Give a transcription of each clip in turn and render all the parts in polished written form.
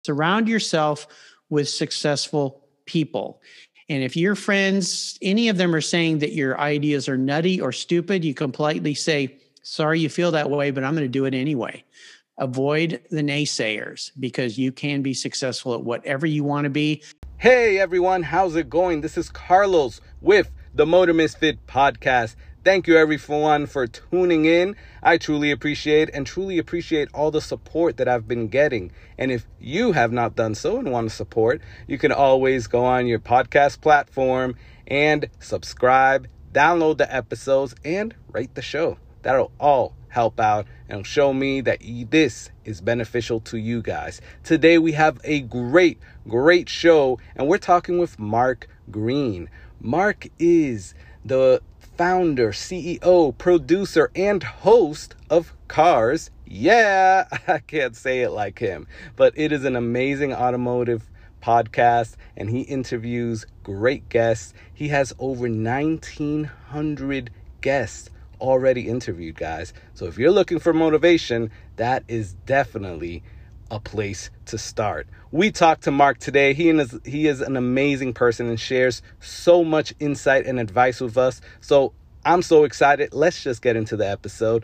Surround yourself with successful people. And if your friends, any of them are saying that your ideas are nutty or stupid, you can politely say, sorry you feel that way, but I'm going to do it anyway. Avoid the naysayers because you can be successful at whatever you want to be. Hey everyone, how's it going? This is Carlos with the Motor Misfit Podcast. Thank you everyone for tuning in. I truly appreciate all the support that I've been getting. And if you have not done so and want to support, you can always go on your podcast platform and subscribe, download the episodes, and rate the show. That'll all help out and show me that this is beneficial to you guys. Today we have a great show, and we're talking with Mark Green. Mark is the founder, CEO, producer, and host of Cars. Yeah, I can't say it like him, but it is an amazing automotive podcast, and he interviews great guests. He has over 1,900 guests already interviewed, guys. So if you're looking for motivation, that is definitely a place to start. We talked to Mark today. He is an amazing person and shares so much insight and advice with us. So I'm so excited. Let's just get into the episode.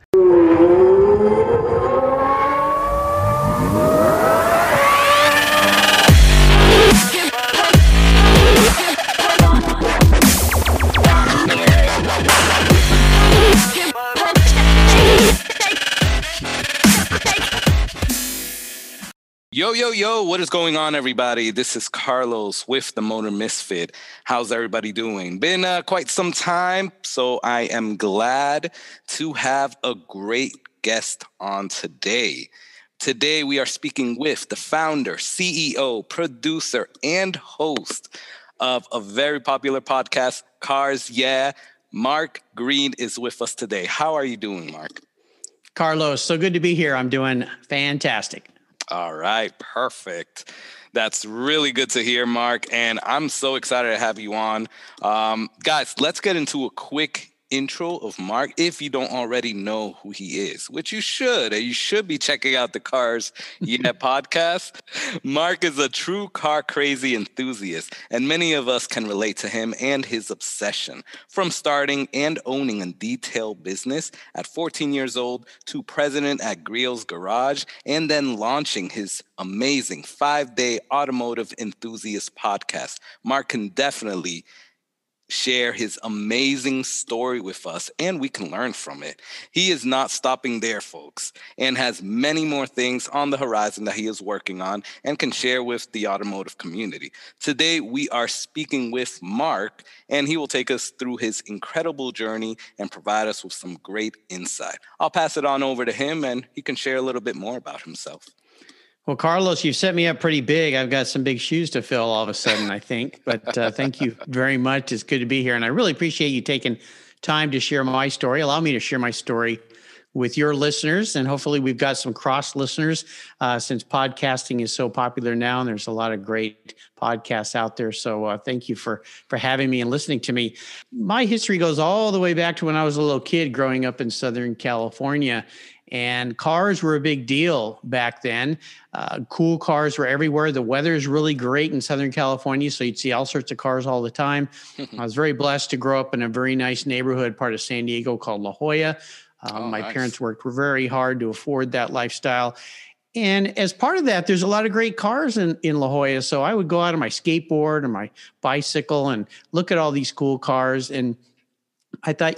Yo, what is going on, everybody? This is Carlos with the Motor Misfit. How's everybody doing? Been quite some time, so I am glad to have a great guest on today. Today, we are speaking with the founder, CEO, producer, and host of a very popular podcast, Cars Yeah. Mark Green is with us today. How are you doing, Mark? Carlos, so good to be here. I'm doing fantastic. All right, perfect. That's really good to hear, Mark, and I'm so excited to have you on. Guys, let's get into a quick intro of Mark. If you don't already know who he is, which you should. You should be checking out the Cars Yeah podcast. Mark is a true car crazy enthusiast, and many of us can relate to him and his obsession. From starting and owning a detail business at 14 years old to president at Griot's Garage, and then launching his amazing 5-day automotive enthusiast podcast. Mark can definitely share his amazing story with us, and we can learn from it. He is not stopping there, folks, and has many more things on the horizon that he is working on and can share with the automotive community. Today, we are speaking with Mark, and he will take us through his incredible journey and provide us with some great insight. I'll pass it on over to him, and he can share a little bit more about himself. Well, Carlos, you've set me up pretty big. I've got some big shoes to fill all of a sudden, I think. But thank you very much. It's good to be here. And I really appreciate you taking time to share my story. Allow me to share my story with your listeners. And hopefully we've got some cross listeners since podcasting is so popular now. And there's a lot of great podcasts out there. So thank you for having me and listening to me. My history goes all the way back to when I was a little kid growing up in Southern California. And cars were a big deal back then. Cool cars were everywhere. The weather is really great in Southern California, so you'd see all sorts of cars all the time. I was very blessed to grow up in a very nice neighborhood, part of San Diego called La Jolla. My parents worked very hard to afford that lifestyle. And as part of that, there's a lot of great cars in La Jolla. So I would go out on my skateboard or my bicycle and look at all these cool cars. And I thought,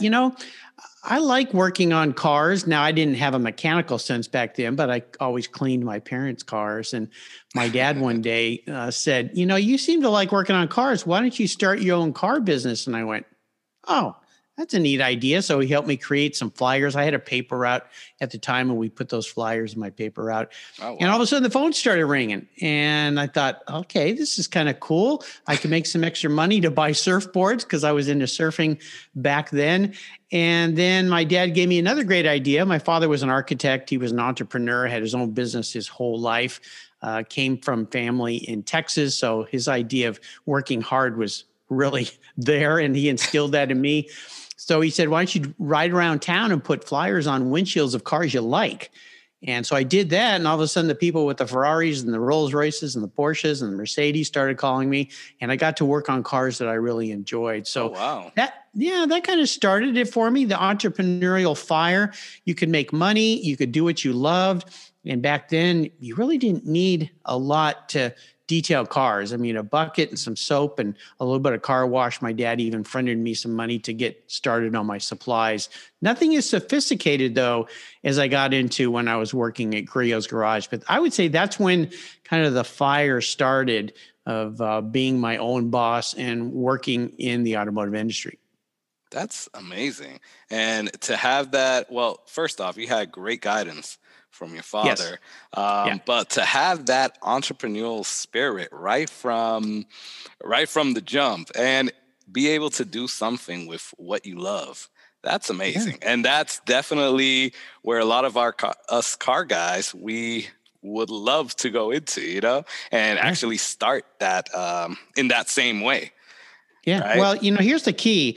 I like working on cars. Now, I didn't have a mechanical sense back then, but I always cleaned my parents' cars. And my dad one day said, you seem to like working on cars. Why don't you start your own car business? And I went, oh, that's a neat idea. So he helped me create some flyers. I had a paper route at the time, and we put those flyers in my paper route. Oh, wow. And all of a sudden the phone started ringing. And I thought, okay, this is kind of cool. I can make some extra money to buy surfboards because I was into surfing back then. And then my dad gave me another great idea. My father was an architect. He was an entrepreneur, had his own business his whole life, came from family in Texas. So his idea of working hard was really there, and he instilled that in me. So he said, why don't you ride around town and put flyers on windshields of cars you like? And so I did that. And all of a sudden, the people with the Ferraris and the Rolls Royces and the Porsches and the Mercedes started calling me. And I got to work on cars that I really enjoyed. So wow. that kind of started it for me. The entrepreneurial fire. You could make money, you could do what you loved. And back then, you really didn't need a lot to detail cars. I mean, a bucket and some soap and a little bit of car wash. My dad even fronted me some money to get started on my supplies. Nothing as sophisticated, though, as I got into when I was working at Griot's Garage. But I would say that's when kind of the fire started of being my own boss and working in the automotive industry. That's amazing. And to have that, well, first off, you had great guidance from your father. Yes. But to have that entrepreneurial spirit right from the jump and be able to do something with what you love, that's amazing. Yeah. And that's definitely where a lot of us car guys, we would love to go into, and actually start that in that same way. Yeah. Right? Well, here's the key.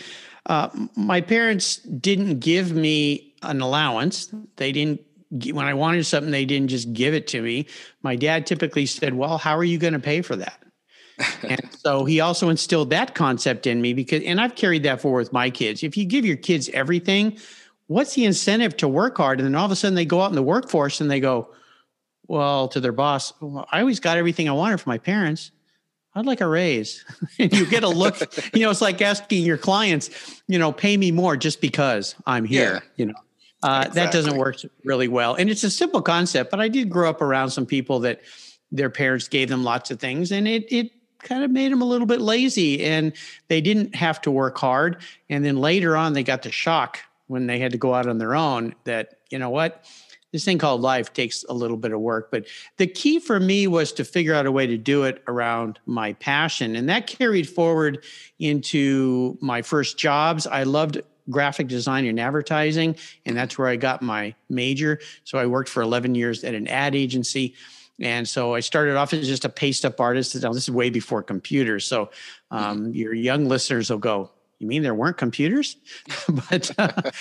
My parents didn't give me an allowance. They didn't. When I wanted something, they didn't just give it to me. My dad typically said, well, how are you going to pay for that? And so he also instilled that concept in me and I've carried that forward with my kids. If you give your kids everything, what's the incentive to work hard? And then all of a sudden they go out in the workforce and they go, well, to their boss, well, I always got everything I wanted from my parents. I'd like a raise. And you get a look, it's like asking your clients, pay me more just because I'm here, Exactly. That doesn't work really well. And it's a simple concept, but I did grow up around some people that their parents gave them lots of things, and it kind of made them a little bit lazy, and they didn't have to work hard. And then later on, they got the shock when they had to go out on their own that, this thing called life takes a little bit of work. But the key for me was to figure out a way to do it around my passion. And that carried forward into my first jobs. I loved graphic design and advertising, and that's where I got my major. So I worked for 11 years at an ad agency. And so I started off as just a paste up artist. Now, this is way before computers. So your young listeners will go, you mean there weren't computers? But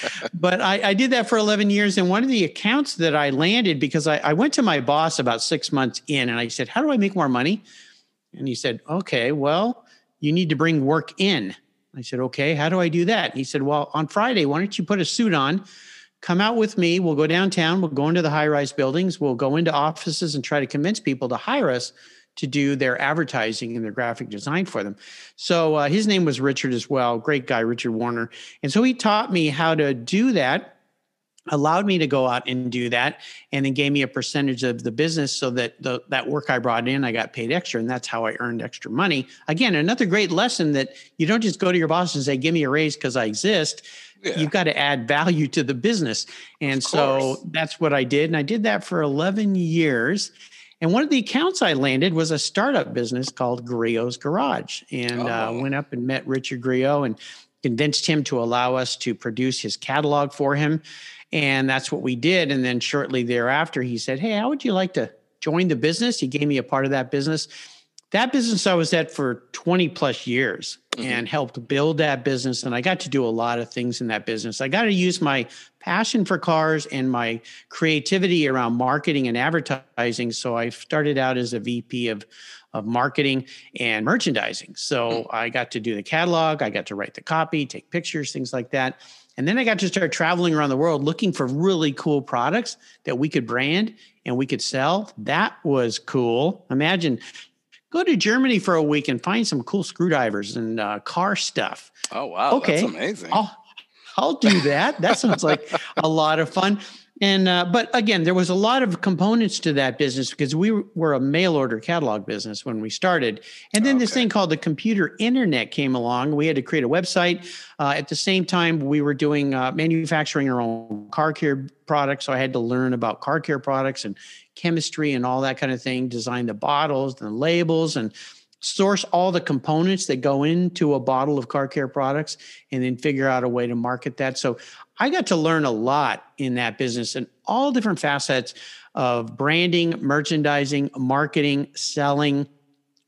I did that for 11 years. And one of the accounts that I landed, because I went to my boss about 6 months in and I said, how do I make more money? And he said, okay, well, you need to bring work in. I said, okay, how do I do that? He said, well, on Friday, why don't you put a suit on, come out with me. We'll go downtown. We'll go into the high-rise buildings. We'll go into offices and try to convince people to hire us to do their advertising and their graphic design for them. So his name was Richard as well. Great guy, Richard Warner. And so he taught me how to do that, allowed me to go out and do that, and then gave me a percentage of the business so that that work I brought in, I got paid extra, and that's how I earned extra money. Again, another great lesson that you don't just go to your boss and say, give me a raise because I exist. Yeah. You've got to add value to the business. And so that's what I did. And I did that for 11 years. And one of the accounts I landed was a startup business called Griot's Garage. And went up and met Richard Griot and convinced him to allow us to produce his catalog for him. And that's what we did. And then shortly thereafter, he said, hey, how would you like to join the business? He gave me a part of that business. That business I was at for 20 plus years and helped build that business. And I got to do a lot of things in that business. I got to use my passion for cars and my creativity around marketing and advertising. So I started out as a VP of marketing and merchandising. So I got to do the catalog. I got to write the copy, take pictures, things like that. And then I got to start traveling around the world looking for really cool products that we could brand and we could sell. That was cool. Imagine go to Germany for a week and find some cool screwdrivers and car stuff. Oh, wow. Okay. That's amazing. I'll do that. That sounds like a lot of fun. And, but again, there was a lot of components to that business because we were a mail order catalog business when we started. And then this thing called the computer internet came along. We had to create a website. At the same time, we were doing manufacturing our own car care products. So I had to learn about car care products and chemistry and all that kind of thing, design the bottles and the labels and source all the components that go into a bottle of car care products and then figure out a way to market that. So I got to learn a lot in that business and all different facets of branding, merchandising, marketing, selling,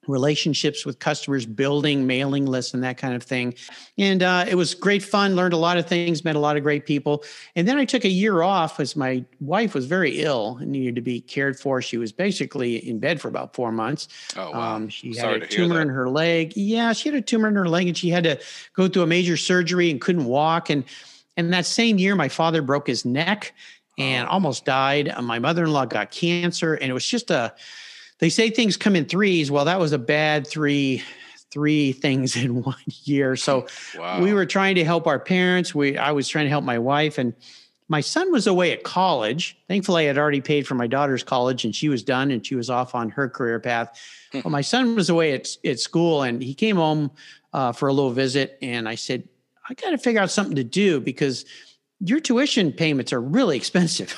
relationships with customers, building mailing lists and that kind of thing. And it was great fun, learned a lot of things, met a lot of great people. And then I took a year off as my wife was very ill and needed to be cared for. She was basically in bed for about 4 months. Oh, wow. She had a tumor in her leg. Yeah, she had a tumor in her leg and she had to go through a major surgery and couldn't walk. And that same year, my father broke his neck and almost died. My mother-in-law got cancer, and it was just they say things come in threes. Well, that was a bad three things in 1 year. So we were trying to help our parents. I was trying to help my wife, and my son was away at college. Thankfully, I had already paid for my daughter's college, and she was done, and she was off on her career path. Well, my son was away at school, and he came home for a little visit, and I said, I got to figure out something to do because your tuition payments are really expensive.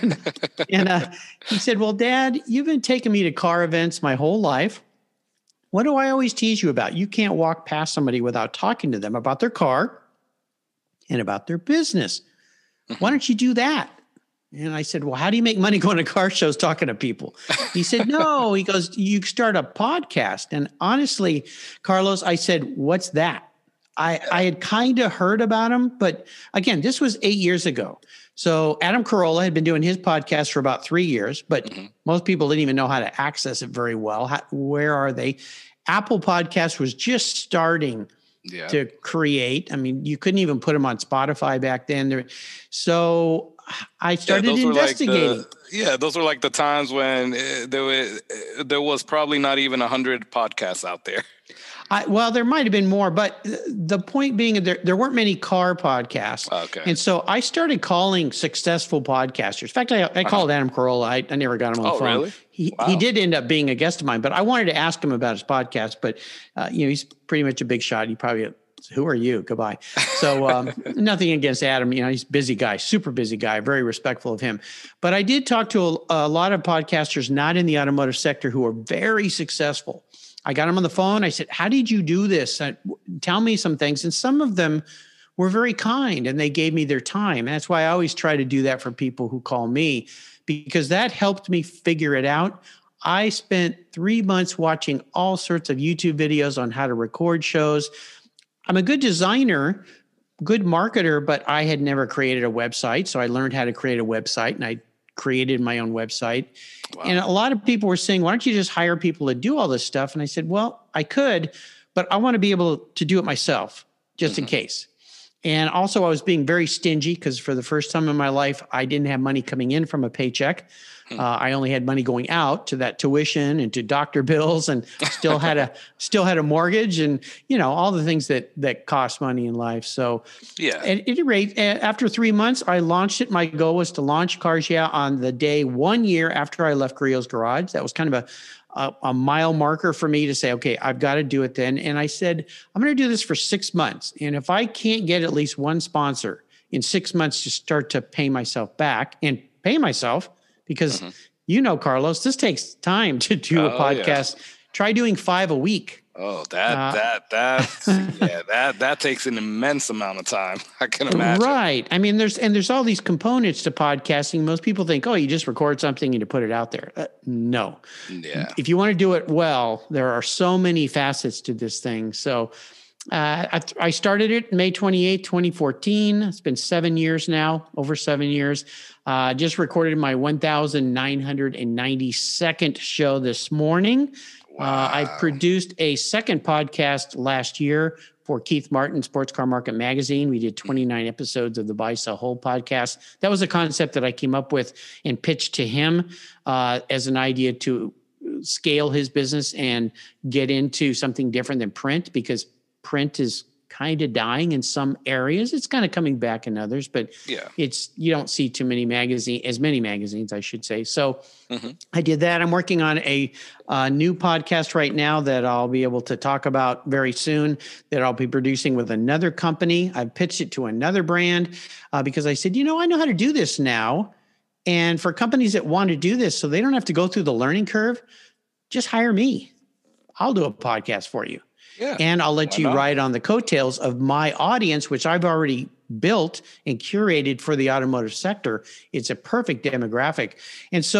and he said, well, Dad, you've been taking me to car events my whole life. What do I always tease you about? You can't walk past somebody without talking to them about their car and about their business. Why don't you do that? And I said, well, how do you make money going to car shows talking to people? He said, no. He goes, you start a podcast. And honestly, Carlos, I said, what's that? I had kind of heard about him, but again, this was 8 years ago. So Adam Carolla had been doing his podcast for about 3 years, but most people didn't even know how to access it very well. Where are they? Apple Podcast was just starting to create. I mean, you couldn't even put them on Spotify back then. So I started investigating. Those were like the times when there was probably not even 100 podcasts out there. Well, there might have been more, but the point being there weren't many car podcasts. Okay. And so I started calling successful podcasters. In fact, I called Adam Carolla. I never got him on the phone. Really? He did end up being a guest of mine, but I wanted to ask him about his podcast. But, he's pretty much a big shot. He probably, who are you? Goodbye. So nothing against Adam. He's a busy guy, super busy guy, very respectful of him. But I did talk to a lot of podcasters not in the automotive sector who are very successful. I got him on the phone. I said, how did you do this? Tell me some things. And some of them were very kind and they gave me their time. And that's why I always try to do that for people who call me, because that helped me figure it out. I spent 3 months watching all sorts of YouTube videos on how to record shows. I'm a good designer, good marketer, but I had never created a website. So I learned how to create a website and I created my own website. Wow. And a lot of people were saying, why don't you just hire people to do all this stuff? And I said, well, I could, but I want to be able to do it myself just in case. And also I was being very stingy because for the first time in my life, I didn't have money coming in from a paycheck. I only had money going out to that tuition and to doctor bills, and still had a mortgage and, all the things that cost money in life. So at any rate, after 3 months, I launched it. My goal was to launch Cars Yeah on the day 1 year after I left Grillo's Garage. That was kind of a mile marker for me to say, okay, I've got to do it then. And I said, I'm going to do this for 6 months. And if I can't get at least one sponsor in 6 months to start to pay myself back and pay myself, because Carlos, this takes time to do a podcast. Yeah. Try doing 5 a week. Oh, that takes an immense amount of time. I can imagine. Right. I mean, there's all these components to podcasting. Most people think, you just record something and you put it out there. No. Yeah. If you want to do it well, there are so many facets to this thing. So I started it May 28th, 2014. It's been 7 years now, over 7 years. Just recorded my 1,992nd show this morning. Wow. I produced a second podcast last year for Keith Martin, Sports Car Market Magazine. We did 29 episodes of the Buy, Sell, Hold podcast. That was a concept that I came up with and pitched to him as an idea to scale his business and get into something different than print, because print is kind of dying in some areas. It's kind of coming back in others, but you don't see as many magazines, I should say. So I did that. I'm working on a new podcast right now that I'll be able to talk about very soon, that I'll be producing with another company. I've pitched it to another brand because I said, I know how to do this now. And for companies that want to do this, so they don't have to go through the learning curve, just hire me. I'll do a podcast for you. Yeah, and I'll let you ride on the coattails of my audience, which I've already built and curated for the automotive sector. It's a perfect demographic. And so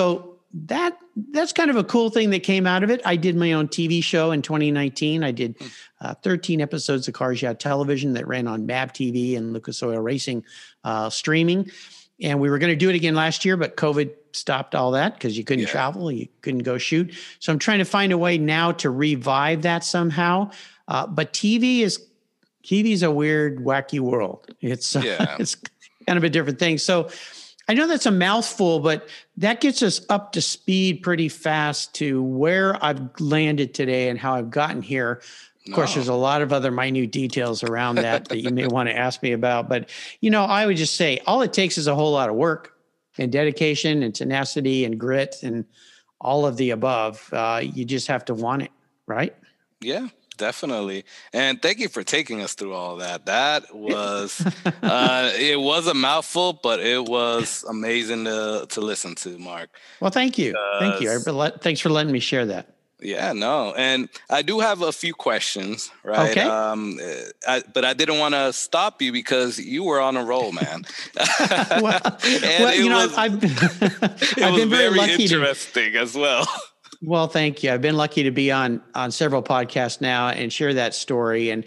that's kind of a cool thing that came out of it. I did my own TV show in 2019. I did 13 episodes of Cars Yeah Television that ran on MAB TV and Lucas Oil Racing streaming. And we were going to do it again last year, but COVID stopped all that because you couldn't travel, you couldn't go shoot. So I'm trying to find a way now to revive that somehow. But TV is a weird, wacky world. It's it's kind of a different thing. So I know that's a mouthful, but that gets us up to speed pretty fast to where I've landed today and how I've gotten here. Of course, there's a lot of other minute details around that you may want to ask me about. But, I would just say all it takes is a whole lot of work and dedication and tenacity and grit and all of the above. You just have to want it, right? Yeah, definitely. And thank you for taking us through all that. That was, it was a mouthful, but it was amazing to listen to, Mark. Well, thank you. Thank you. Thanks for letting me share that. Yeah, no. And I do have a few questions, right? Okay. But I didn't want to stop you because you were on a roll, man. I've been very lucky. Interesting as well. Well, thank you. I've been lucky to be on several podcasts now and share that story. And,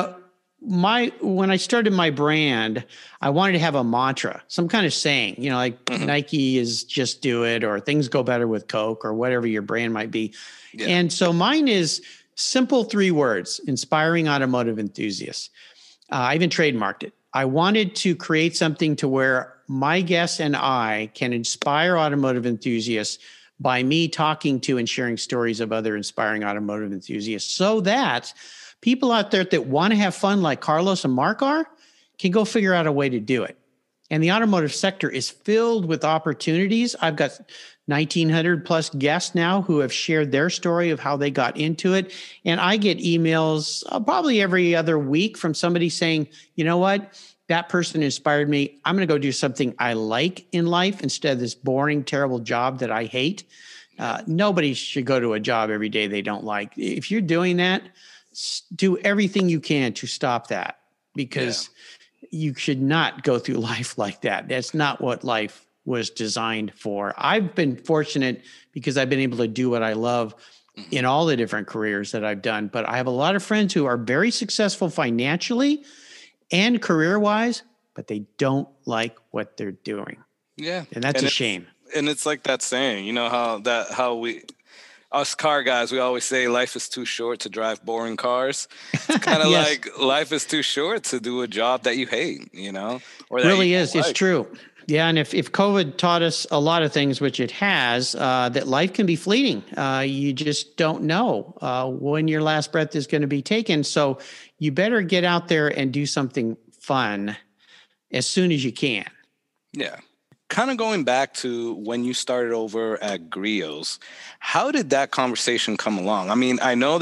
when I started my brand, I wanted to have a mantra, some kind of saying, like Nike is just do it, or things go better with Coke, or whatever your brand might be. Yeah. And so mine is simple 3 words: inspiring automotive enthusiasts. I even trademarked it. I wanted to create something to where my guests and I can inspire automotive enthusiasts by me talking to and sharing stories of other inspiring automotive enthusiasts, so that people out there that want to have fun like Carlos and Mark can go figure out a way to do it. And the automotive sector is filled with opportunities. I've got 1,900 plus guests now who have shared their story of how they got into it. And I get emails probably every other week from somebody saying, you know what? That person inspired me. I'm going to go do something I like in life instead of this boring, terrible job that I hate. Nobody should go to a job every day they don't like. If you're doing that, do everything you can to stop that, because you should not go through life like that. That's not what life was designed for. I've been fortunate because I've been able to do what I love in all the different careers that I've done. But I have a lot of friends who are very successful financially and career-wise, but they don't like what they're doing. Yeah. And that's a shame. And it's like that saying, how we, us car guys, we always say life is too short to drive boring cars. It's kind of like life is too short to do a job that you hate, Or that really is. Like. It's true. Yeah. And if COVID taught us a lot of things, which it has, that life can be fleeting. You just don't know when your last breath is going to be taken. So you better get out there and do something fun as soon as you can. Yeah. Kind of going back to when you started over at Griot's, how did that conversation come along? I mean, I know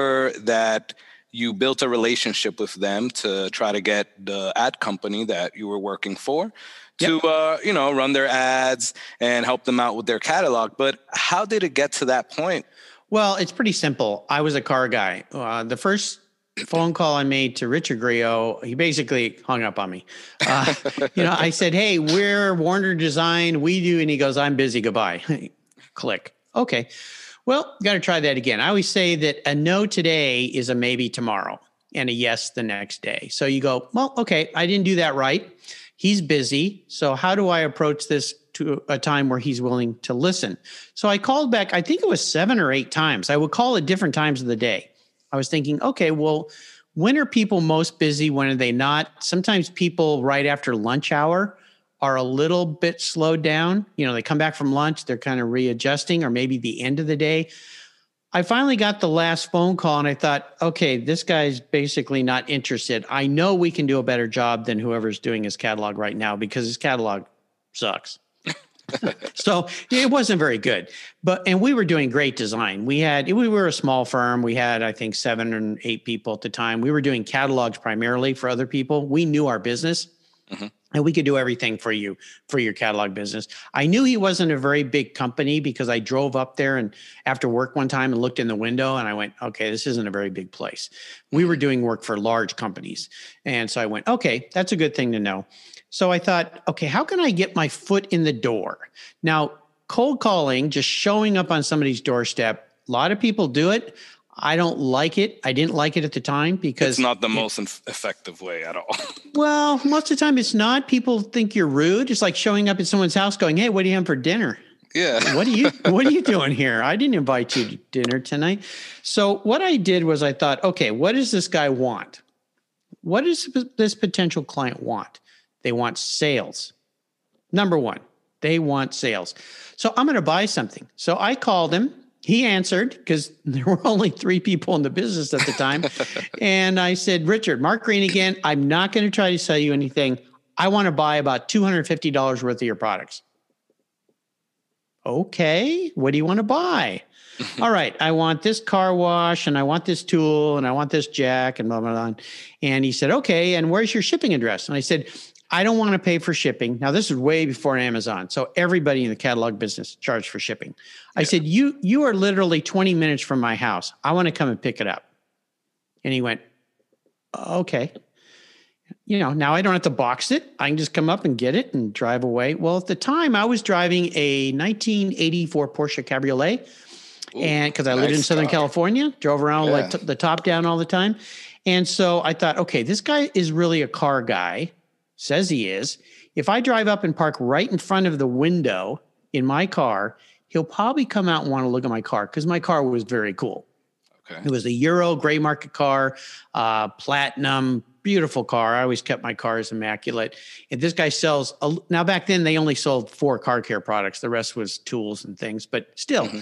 that you built a relationship with them to try to get the ad company that you were working for to, run their ads and help them out with their catalog. But how did it get to that point? Well, it's pretty simple. I was a car guy. The first phone call I made to Richard Griot, he basically hung up on me. I said, hey, we're Warner Design. We do. And he goes, I'm busy. Goodbye. Click. Okay. Well, got to try that again. I always say that a no today is a maybe tomorrow and a yes the next day. So you go, well, okay, I didn't do that right. He's busy. So how do I approach this to a time where he's willing to listen? So I called back, I think it was 7 or 8 times. I would call at different times of the day. I was thinking, okay, well, when are people most busy? When are they not? Sometimes people right after lunch hour are a little bit slowed down. They come back from lunch, they're kind of readjusting, or maybe the end of the day. I finally got the last phone call and I thought, okay, this guy's basically not interested. I know we can do a better job than whoever's doing his catalog right now because his catalog sucks. So it wasn't very good, and we were doing great design. We were a small firm. We had, I think, 7 or 8 people at the time. We were doing catalogs primarily for other people. We knew our business and we could do everything for you, for your catalog business. I knew he wasn't a very big company because I drove up there and after work one time and looked in the window and I went, okay, this isn't a very big place. We were doing work for large companies. And so I went, okay, that's a good thing to know. So I thought, okay, how can I get my foot in the door? Now, cold calling, just showing up on somebody's doorstep, a lot of people do it. I don't like it. I didn't like it at the time because it's not the most effective way at all. Well, most of the time it's not. People think you're rude. It's like showing up at someone's house going, "Hey, what are you having for dinner?" Yeah. What are you doing here? I didn't invite you to dinner tonight. So what I did was I thought, okay, what does this guy want? What does this potential client want? They want sales. Number one, they want sales. So I'm going to buy something. So I called him. He answered because there were only 3 people in the business at the time. And I said, Richard, Mark Green again, I'm not going to try to sell you anything. I want to buy about $250 worth of your products. Okay, what do you want to buy? All right, I want this car wash and I want this tool and I want this jack and blah, blah, blah. And he said, okay, and where's your shipping address? And I said, I don't want to pay for shipping. Now, this is way before Amazon. So everybody in the catalog business charged for shipping. I said, you are literally 20 minutes from my house. I want to come and pick it up. And he went, okay. Now I don't have to box it. I can just come up and get it and drive away. Well, at the time I was driving a 1984 Porsche Cabriolet. Ooh, and because I lived in Southern California, drove around like the top down all the time. And so I thought, okay, this guy is really a car guy. Says he is. If I drive up and park right in front of the window in my car, he'll probably come out and want to look at my car because my car was very cool. Okay. It was a Euro gray market car, platinum, beautiful car. I always kept my cars immaculate. And this guy sells, now back then they only sold 4 car care products. The rest was tools and things, but still. Mm-hmm.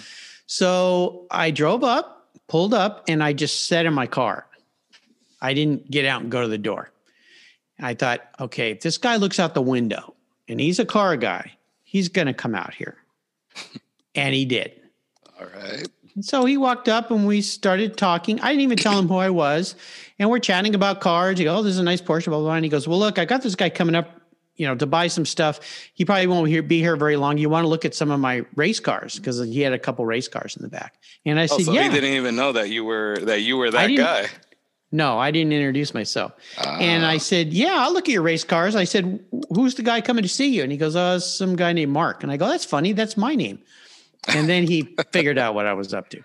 So I drove up, pulled up, and I just sat in my car. I didn't get out and go to the door. I thought, okay, if this guy looks out the window and he's a car guy, he's going to come out here. And he did. All right. And so he walked up and we started talking. I didn't even tell him who I was. And we're chatting about cars. He goes, oh, this is a nice Porsche, blah, blah, blah. And he goes, well, look, I got this guy coming up, to buy some stuff. He probably won't be here very long. You want to look at some of my race cars? Because he had a couple race cars in the back. And I said, so he didn't even know that you were that guy. No, I didn't introduce myself. And I said, yeah, I'll look at your race cars. I said, who's the guy coming to see you? And he goes, some guy named Mark. And I go, that's funny. That's my name. And then he figured out what I was up to.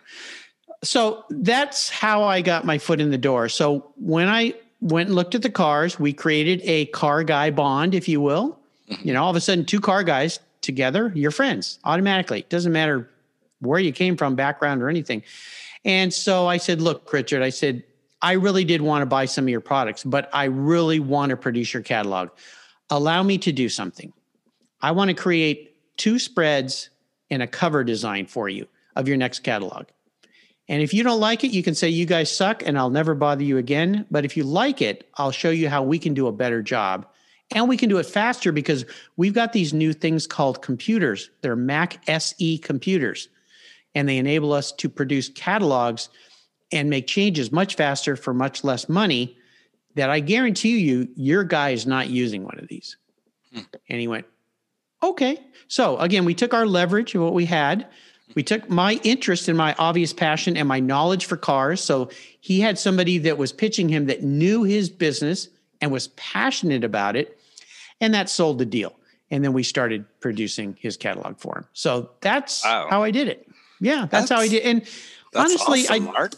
So that's how I got my foot in the door. So when I went and looked at the cars, we created a car guy bond, if you will. All of a sudden, 2 car guys together, you're friends automatically. It doesn't matter where you came from, background or anything. And so I said, look, Richard, I said, I really did want to buy some of your products, but I really want to produce your catalog. Allow me to do something. I want to create 2 spreads and a cover design for you of your next catalog. And if you don't like it, you can say, you guys suck and I'll never bother you again. But if you like it, I'll show you how we can do a better job. And we can do it faster because we've got these new things called computers. They're Mac SE computers. And they enable us to produce catalogs and make changes much faster for much less money that I guarantee you, your guy is not using one of these. And he went, okay. So again, we took our leverage of what we had. We took my interest and my obvious passion and my knowledge for cars. So he had somebody that was pitching him that knew his business and was passionate about it. And that sold the deal. And then we started producing his catalog for him. So that's how I did it. Yeah, that's how I did. And honestly, awesome, Mark.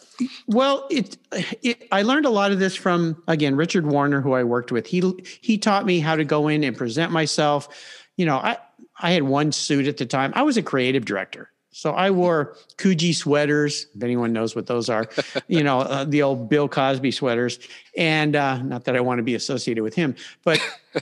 I learned a lot of this from, again, Richard Warner, who I worked with. He taught me how to go in and present myself. I had one suit at the time. I was a creative director. So I wore Coogee sweaters, if anyone knows what those are, the old Bill Cosby sweaters. And not that I want to be associated with him, but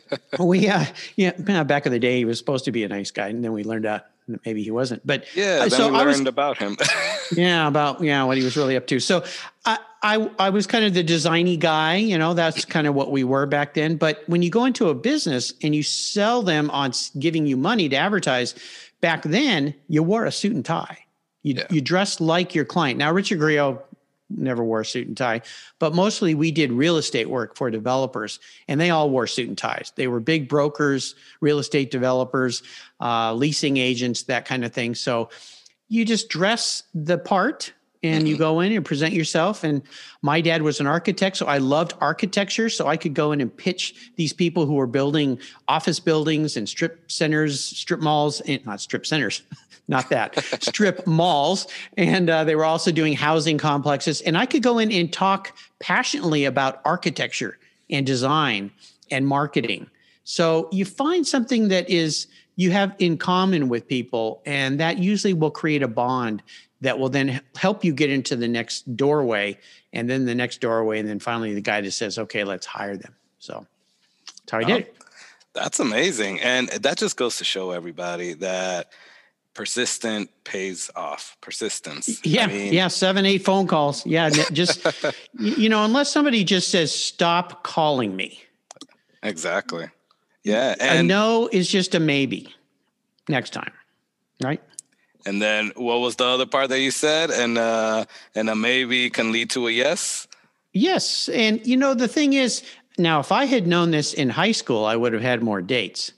back in the day, he was supposed to be a nice guy. And then we learned out maybe he wasn't. But yeah, then we learned about him. about what he was really up to. So I was kind of the designy guy, that's kind of what we were back then. But when you go into a business and you sell them on giving you money to advertise, back then you wore a suit and tie. You dressed like your client. Now, Richard Griot never wore a suit and tie, but mostly we did real estate work for developers and they all wore suit and ties. They were big brokers, real estate developers, leasing agents, that kind of thing. So you just dress the part and you go in and present yourself. And my dad was an architect, so I loved architecture. So I could go in and pitch these people who were building office buildings and strip centers, strip malls, and not strip centers, not that, strip malls. And they were also doing housing complexes. And I could go in and talk passionately about architecture and design and marketing. So you find something that is you have in common with people, and that usually will create a bond that will then help you get into the next doorway, and then the next doorway, and then finally the guy that says, okay, let's hire them. So that's how I did it. That's amazing. And that just goes to show everybody that persistent pays off. Persistence. Yeah. 7-8 phone calls. Yeah. Just, unless somebody just says, stop calling me. Exactly. Yeah. And a no is just a maybe next time. Right. And then what was the other part that you said? And a maybe can lead to a yes? Yes. And, the thing is, now, if I had known this in high school, I would have had more dates.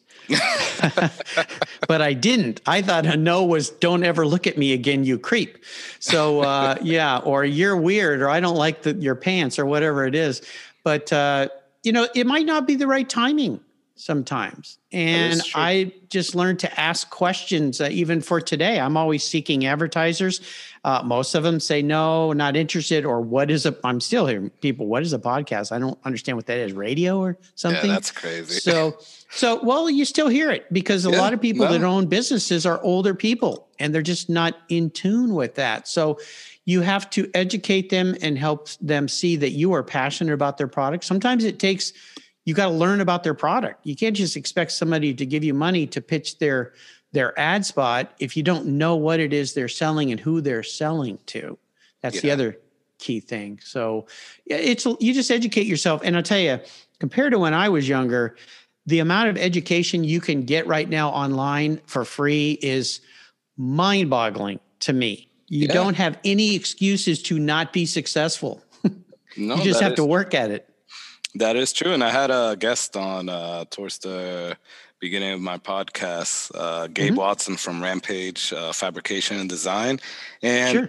But I didn't. I thought a no was don't ever look at me again, you creep. So, or you're weird, or I don't like your pants, or whatever it is. But, it might not be the right timing sometimes. And I just learned to ask questions. Even for today, I'm always seeking advertisers. Most of them say, no, not interested. Or I'm still hearing people, what is a podcast? I don't understand what that is. Radio or something? Yeah, that's crazy. Well, you still hear it because a lot of people that own businesses are older people and they're just not in tune with that. So you have to educate them and help them see that you are passionate about their product. Sometimes you got to learn about their product. You can't just expect somebody to give you money to pitch their ad spot if you don't know what it is they're selling and who they're selling to. That's the other key thing. So you just educate yourself. And I'll tell you, compared to when I was younger, the amount of education you can get right now online for free is mind-boggling to me. You don't have any excuses to not be successible. No, you just have to work at it. That is true. And I had a guest on towards the beginning of my podcast, Gabe Watson from Rampage Fabrication and Design. And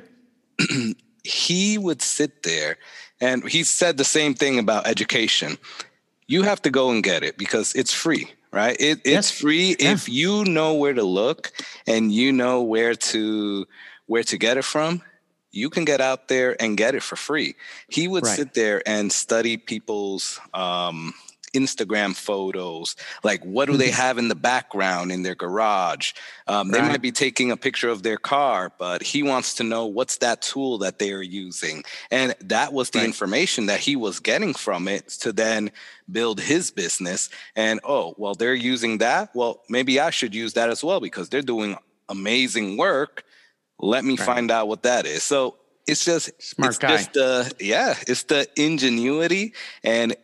he would sit there and he said the same thing about education. You have to go and get it because it's free, right? It's free if you know where to look and you know where to get it from. You can get out there and get it for free. He would sit there and study people's Instagram photos. Like, what do they have in the background in their garage? They might be taking a picture of their car, but he wants to know what's that tool that they are using. And that was the information that he was getting from it to then build his business. And, they're using that. Well, maybe I should use that as well because they're doing amazing work. Let me find out what that is. So it's just smart guy. It's the ingenuity and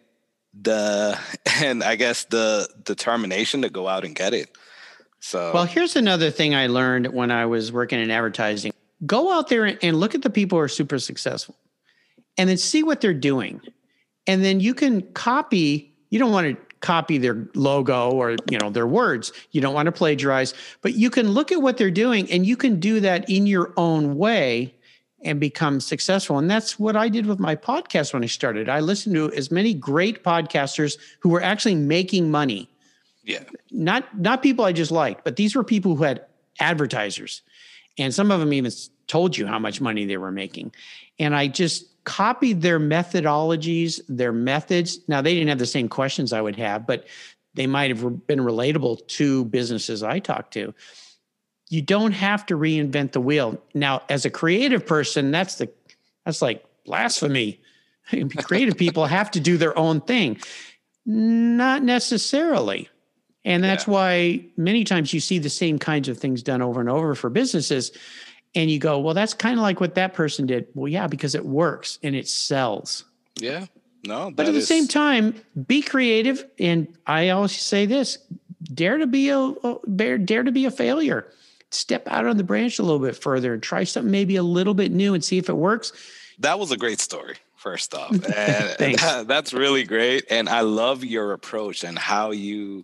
I guess the determination to go out and get it. So well, here's another thing I learned when I was working in advertising. Go out there and look at the people who are super successful and then see what they're doing. And then you can copy. You don't want to copy their logo or, their words. You don't want to plagiarize, but you can look at what they're doing and you can do that in your own way and become successful. And that's what I did with my podcast when I started. I listened to as many great podcasters who were actually making money. Yeah. Not people I just liked, but these were people who had advertisers. And some of them even told you how much money they were making. And I just copied their methodologies, their methods. Now, they didn't have the same questions I would have, but they might have been relatable to businesses I talked to. You don't have to reinvent the wheel. Now, as a creative person, that's like blasphemy. Creative people have to do their own thing. Not necessarily. And that's why many times you see the same kinds of things done over and over for businesses. And you go, well, that's kind of like what that person did. Well, yeah, because it works and it sells. Yeah. No, but at the same time, be creative. And I always say this, dare to be a failure. Step out on the branch a little bit further and try something maybe a little bit new and see if it works. That was a great story, first off. And that's really great. And I love your approach and how you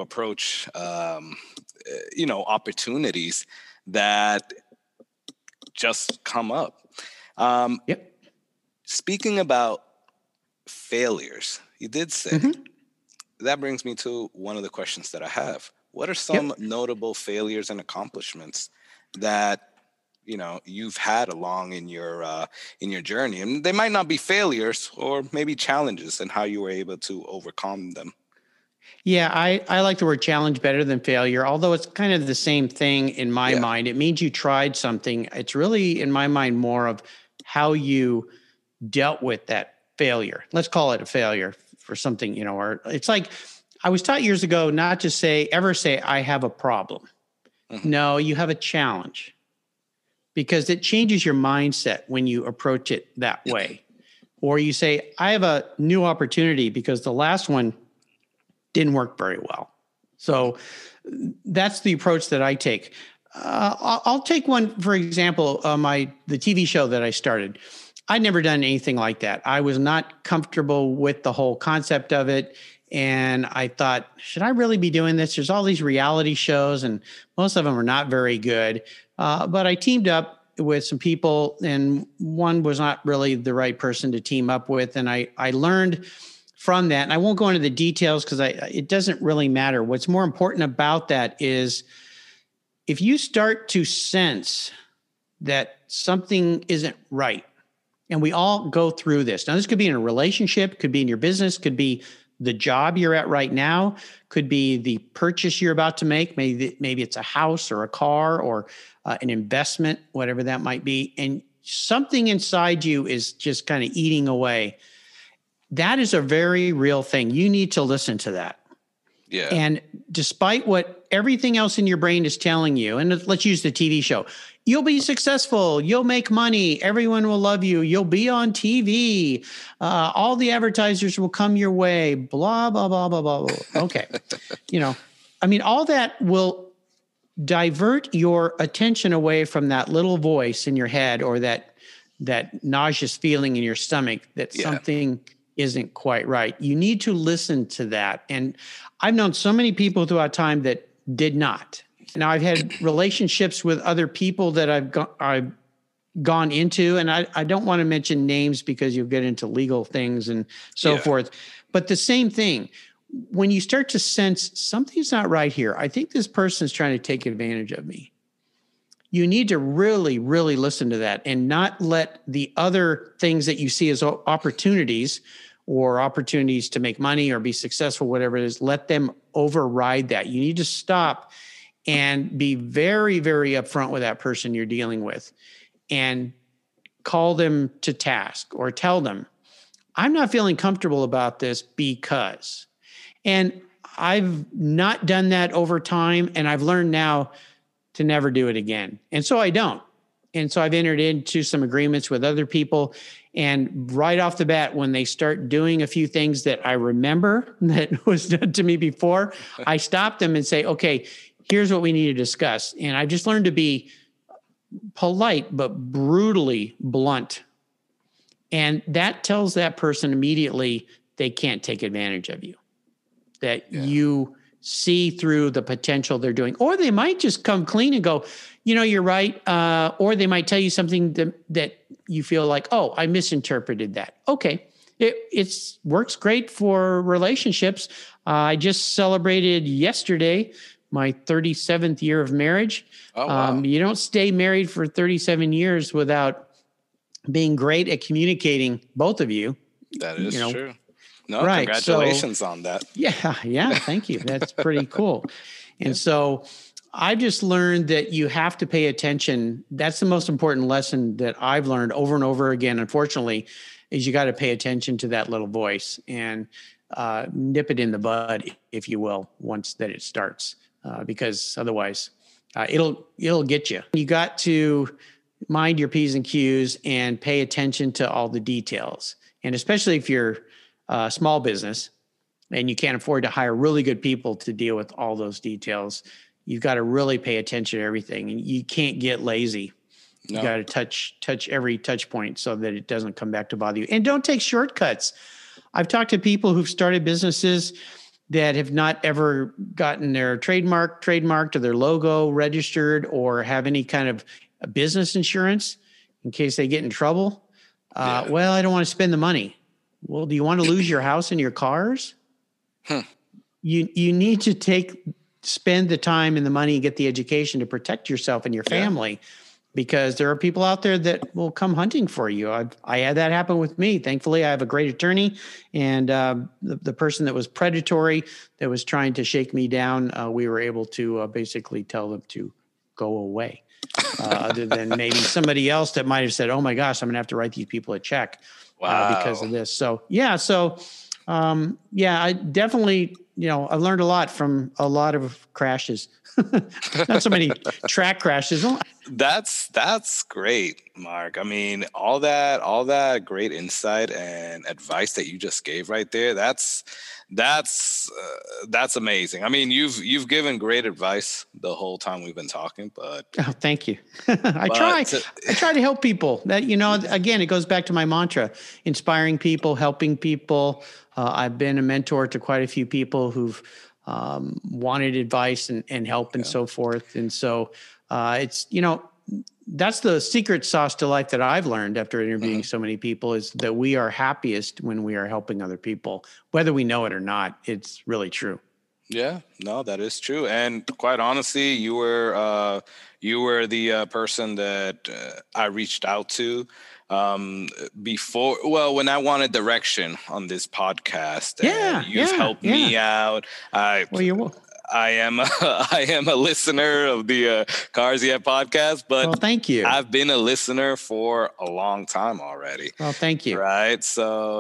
approach, opportunities that just come up. Yep. Speaking about failures, you did say, that brings me to one of the questions that I have. What are some notable failures and accomplishments that you've had along in your journey? And they might not be failures, or maybe challenges, and how you were able to overcome them. Yeah, I like the word challenge better than failure, although it's kind of the same thing in my mind. It means you tried something. It's really, in my mind, more of how you dealt with that failure. Let's call it a failure for something, or it's like I was taught years ago not to ever say, I have a problem. No, you have a challenge, because it changes your mindset when you approach it that way. Or you say, I have a new opportunity because the last one didn't work very well. So that's the approach that I take. I'll take one, for example, the TV show that I started. I'd never done anything like that. I was not comfortable with the whole concept of it. And I thought, should I really be doing this? There's all these reality shows, and most of them are not very good. But I teamed up with some people, and one was not really the right person to team up with. And I learned from that. And I won't go into the details because it doesn't really matter. What's more important about that is if you start to sense that something isn't right, and we all go through this. Now, this could be in a relationship, could be in your business, could be the job you're at right now, could be the purchase you're about to make. Maybe it's a house or a car or an investment, whatever that might be. And something inside you is just kind of eating away. That is a very real thing. You need to listen to that. Yeah. And despite what everything else in your brain is telling you, and let's use the TV show, you'll be successful, you'll make money, everyone will love you, you'll be on TV, all the advertisers will come your way, blah, blah, blah, blah, blah, blah. Okay. All that will divert your attention away from that little voice in your head, or that nauseous feeling in your stomach that something isn't quite right. You need to listen to that. And I've known so many people throughout time that did not. Now, I've had relationships with other people that I've gone into, and I don't want to mention names because you'll get into legal things and so forth. But the same thing, when you start to sense something's not right here, I think this person's trying to take advantage of me. You need to really, really listen to that and not let the other things that you see as opportunities to make money or be successful, whatever it is, let them override that. You need to stop and be very, very upfront with that person you're dealing with and call them to task or tell them, I'm not feeling comfortable about this because. And I've not done that over time, and I've learned now to never do it again. And so I don't. And so I've entered into some agreements with other people. And right off the bat, when they start doing a few things that I remember that was done to me before, I stop them and say, okay, here's what we need to discuss. And I've just learned to be polite, but brutally blunt. And that tells that person immediately they can't take advantage of you, that you see through the potential they're doing. Or they might just come clean and go, you're right. Or they might tell you something that you feel like, oh, I misinterpreted that. Okay. It works great for relationships. I just celebrated yesterday my 37th year of marriage. Oh, wow. You don't stay married for 37 years without being great at communicating, both of you. That is true. No, right. Congratulations on that. Yeah. Thank you. That's pretty cool. And so I've just learned that you have to pay attention. That's the most important lesson that I've learned over and over again, unfortunately, is you got to pay attention to that little voice and nip it in the bud, if you will, once that it starts, because otherwise it'll get you. You got to mind your P's and Q's and pay attention to all the details. And especially if you're a small business and you can't afford to hire really good people to deal with all those details, you've got to really pay attention to everything. And you can't get lazy. No. You got to touch every touch point so that it doesn't come back to bother you. And don't take shortcuts. I've talked to people who've started businesses that have not ever gotten their trademarked or their logo registered or have any kind of a business insurance in case they get in trouble. Yeah. Well, I don't want to spend the money. Well, do you want to lose your house and your cars? You need to spend the time and the money and get the education to protect yourself and your family, because there are people out there that will come hunting for you. I had that happen with me. Thankfully, I have a great attorney, and the person that was predatory, that was trying to shake me down, we were able to basically tell them to go away. Other than maybe somebody else that might have said, "Oh my gosh, I'm going to have to write these people a check because of this." So I definitely, I learned a lot from a lot of crashes. Not so many track crashes. That's great, Mark. I mean, all that great insight and advice that you just gave right there. That's amazing. I mean, you've given great advice the whole time we've been talking, but thank you. I try to help people. That, again, it goes back to my mantra: inspiring people, helping people. I've been a mentor to quite a few people who've wanted advice and help and so forth. And so it's, that's the secret sauce to life that I've learned after interviewing so many people, is that we are happiest when we are helping other people, whether we know it or not. It's really true. Yeah, no, that is true. And quite honestly, you were the person that I reached out to before, when I wanted direction on this podcast. You've helped me out. You're welcome. I am a listener of the Cars Yeah podcast, but thank you. I've been a listener for a long time already. Well, thank you. Right. So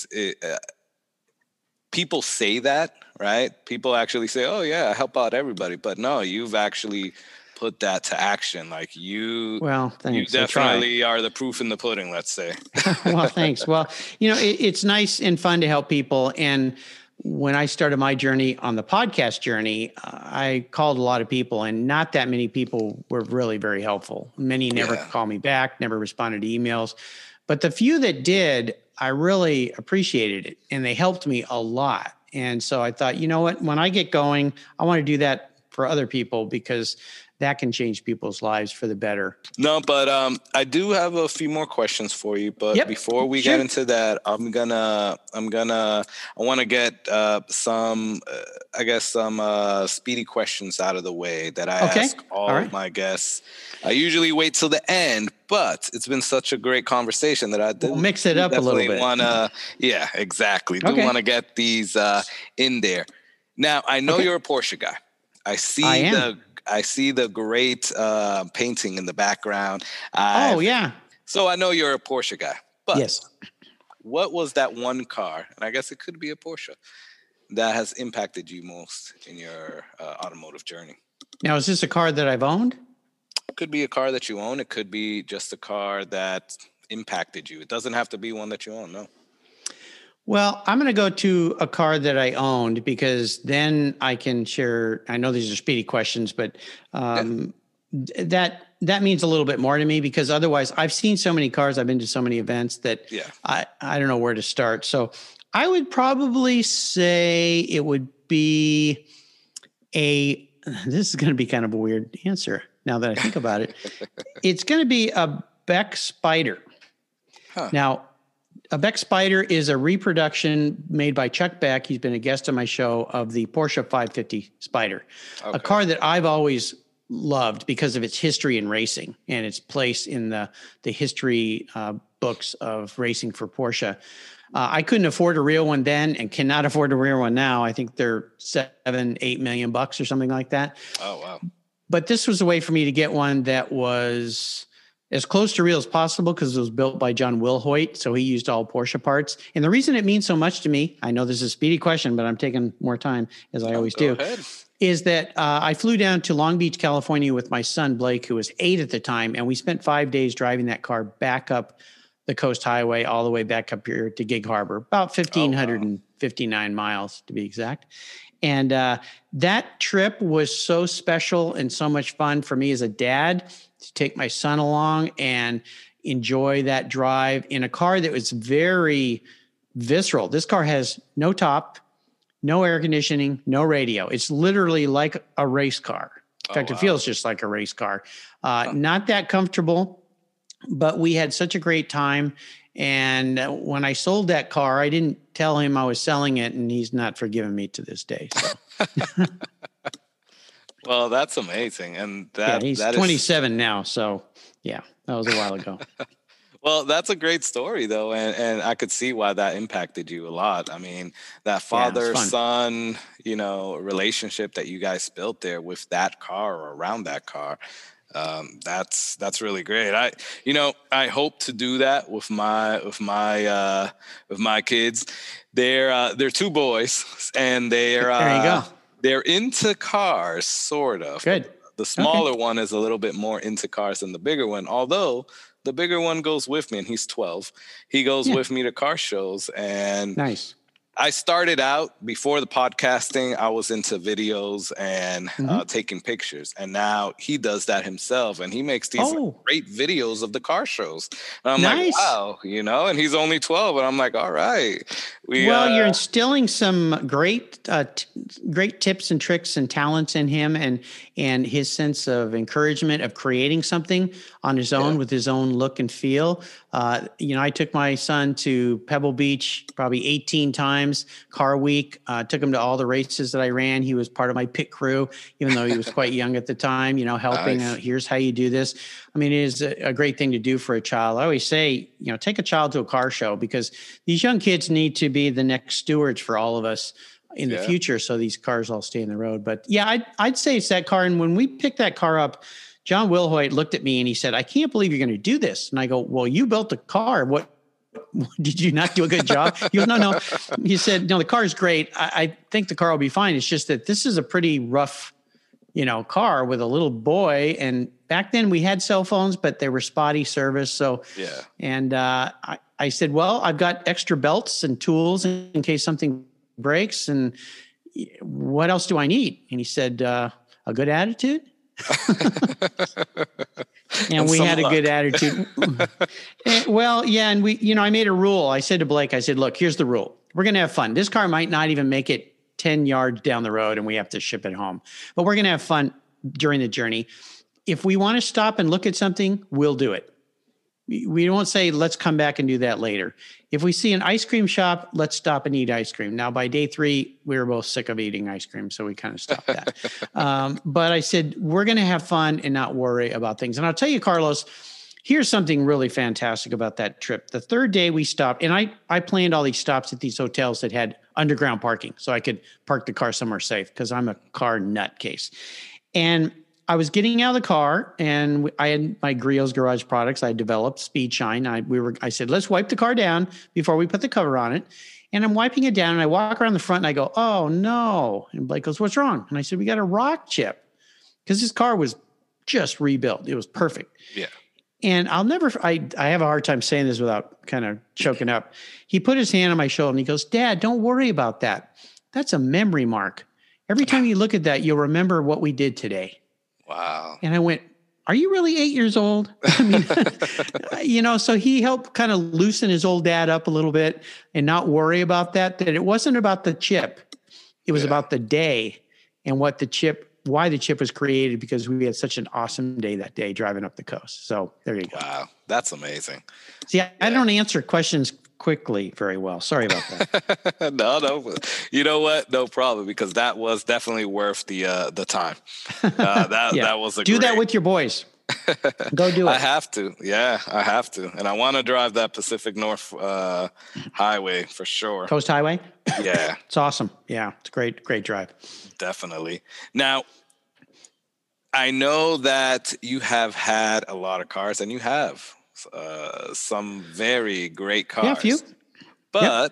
people say that, right? People actually say, "Oh yeah, I help out everybody," but no, you've actually put that to action. Like you definitely are the proof in the pudding, let's say. Well, thanks. Well, it's nice and fun to help people. And when I started my journey on the podcast journey, I called a lot of people, and not that many people were really very helpful. Many never called me back, never responded to emails. But the few that did, I really appreciated it, and they helped me a lot. And so I thought, you know what, when I get going, I want to do that for other people, because that can change people's lives for the better. No, but I do have a few more questions for you. But before we get into that, I want to get some speedy questions out of the way that I ask all of my guests. I usually wait till the end, but it's been such a great conversation that I do mix it up a little bit. Yeah, exactly. Do want to get these in there. Now, I know you're a Porsche guy. I see the great painting in the background. So I know you're a Porsche guy. But yes. What was that one car, and I guess it could be a Porsche, that has impacted you most in your automotive journey? Now, is this a car that I've owned? It could be a car that you own. It could be just a car that impacted you. It doesn't have to be one that you own, no. Well, I'm going to go to a car that I owned, because then I can share. I know these are speedy questions, but that means a little bit more to me, because otherwise I've seen so many cars. I've been to so many events that I don't know where to start. So I would probably say it would be this is going to be kind of a weird answer now that I think about it. It's going to be a Beck Spider. Huh. Now, a Beck Spider is a reproduction made by Chuck Beck. He's been a guest on my show, of the Porsche 550 Spider, a car that I've always loved because of its history in racing and its place in the history books of racing for Porsche. I couldn't afford a real one then, and cannot afford a real one now. I think they're $7-8 million or something like that. Oh, wow. But this was a way for me to get one that was as close to real as possible, because it was built by John Wilhoit. So he used all Porsche parts. And the reason it means so much to me, I know this is a speedy question, but I'm taking more time, as I always do, is that I flew down to Long Beach, California with my son, Blake, who was 8 at the time. And we spent 5 days driving that car back up the Coast Highway, all the way back up here to Gig Harbor, about 1,559 miles to be exact. And that trip was so special and so much fun for me as a dad, to take my son along and enjoy that drive in a car that was very visceral. This car has no top, no air conditioning, no radio. It's literally like a race car. In fact, it feels just like a race car. Not that comfortable, but we had such a great time. And when I sold that car, I didn't tell him I was selling it, and he's not forgiven me to this day. So. Well, that's amazing. And he's 27 now. So yeah, that was a while ago. Well, that's a great story, though, and I could see why that impacted you a lot. I mean, that father-son, relationship that you guys built there with that car or around that car, that's really great. I hope to do that with my kids. They're two boys, and there you go. They're into cars, sort of. Good. The smaller one is a little bit more into cars than the bigger one, although the bigger one goes with me, and he's 12. He goes with me to car shows. And nice. I started out before the podcasting. I was into videos and taking pictures. And now he does that himself. And he makes these great videos of the car shows. And I'm like, wow, and he's only 12. And I'm like, all right. You're instilling some great tips and tricks and talents in him, and his sense of encouragement of creating something on his own with his own look and feel. I took my son to Pebble Beach probably 18 times, Car Week. Took him to all the races that I ran. He was part of my pit crew, even though he was quite young at the time, helping. Nice. Here's how you do this. I mean, it is a great thing to do for a child. I always say, take a child to a car show, because these young kids need to be the next stewards for all of us in the future. So these cars all stay in the road. But yeah, I'd say it's that car. And when we picked that car up, John Wilhoit looked at me and he said, I can't believe you're going to do this. And I go, well, you built the car. What did you not do a good job? He goes, no. He said, no, the car is great. I think the car will be fine. It's just that this is a pretty rough, car with a little boy. And back then we had cell phones, but they were spotty service. So, and I said, well, I've got extra belts and tools in case something breaks. And what else do I need? And he said, a good attitude. And we had a good attitude. And we, I made a rule. I said to Blake, look, here's the rule. We're going to have fun. This car might not even make it 10 yards down the road and we have to ship it home, but we're going to have fun during the journey. If we want to stop and look at something, we'll do it. We won't say, let's come back and do that later. If we see an ice cream shop, let's stop and eat ice cream. Now, by day 3, we were both sick of eating ice cream, so we kind of stopped that. But I said, we're going to have fun and not worry about things. And I'll tell you, Carlos, here's something really fantastic about that trip. The third day we stopped, and I planned all these stops at these hotels that had underground parking so I could park the car somewhere safe, because I'm a car nutcase. And I was getting out of the car, and I had my Griot's Garage products. I developed Speed Shine. I said, let's wipe the car down before we put the cover on it. And I'm wiping it down, and I walk around the front, and I go, oh, no. And Blake goes, what's wrong? And I said, we got a rock chip, because this car was just rebuilt. It was perfect. Yeah. And I have a hard time saying this without kind of choking up. He put his hand on my shoulder, and he goes, Dad, don't worry about that. That's a memory mark. Every time you look at that, you'll remember what we did today. Wow. And I went, are you really 8 years old? I mean, so he helped kind of loosen his old dad up a little bit and not worry about that it wasn't about the chip. It was about the day and why the chip was created, because we had such an awesome day that day driving up the coast. So there you go. Wow. That's amazing. See, I don't answer questions quickly very well. Sorry about that. No. You know what? No problem, because that was definitely worth the time. That was do that with your boys. Go do it. I have to. Yeah, I have to. And I want to drive that Pacific North Highway for sure. Coast Highway? Yeah. It's awesome. Yeah, it's a great drive. Definitely. Now, I know that you have had a lot of cars, and you have some very great cars. Yeah, a few. But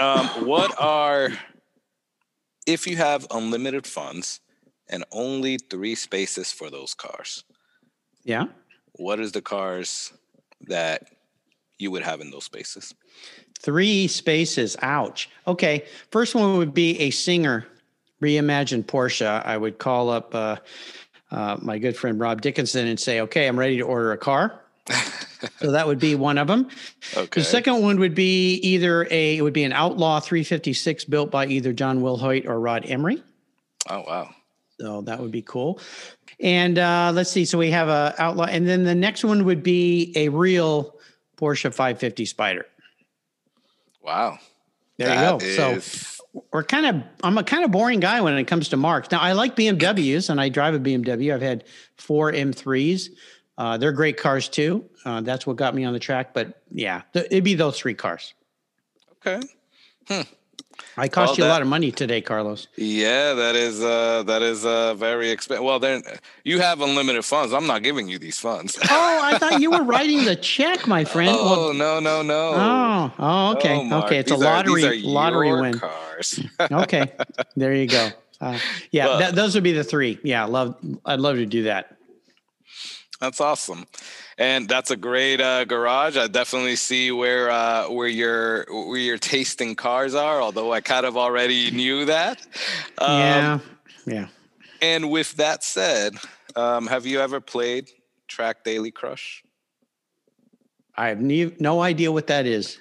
if you have unlimited funds and only 3 spaces for those cars? Yeah. What is the cars that you would have in those spaces? 3 spaces. Ouch. Okay. First one would be a Singer reimagined Porsche. I would call up my good friend Rob Dickinson and say, okay, I'm ready to order a car. So that would be one of them. Okay. The second one would be it would be an Outlaw 356 built by either John Wilhoit or Rod Emery. Oh, wow. So that would be cool. And let's see. So we have a Outlaw, and then the next one would be a real Porsche 550 Spider. Wow. There you go. So I'm a kind of boring guy when it comes to marks. Now I like BMWs and I drive a BMW. I've had 4 M3s. They're great cars too. That's what got me on the track. But yeah, it'd be those 3 cars. Okay. I cost you a lot of money today, Carlos. Yeah, that is very expensive. Well, then you have unlimited funds. I'm not giving you these funds. Oh, I thought you were writing the check, my friend. Oh, no. Oh, okay. No, okay. It's these a lottery your win. Cars. Okay. There you go. Those would be the 3. Yeah. I'd love to do that. That's awesome. And that's a great garage. I definitely see where your tasting cars are, although I kind of already knew that. Yeah. And with that said, have you ever played Track Daily Crush? I have no idea what that is.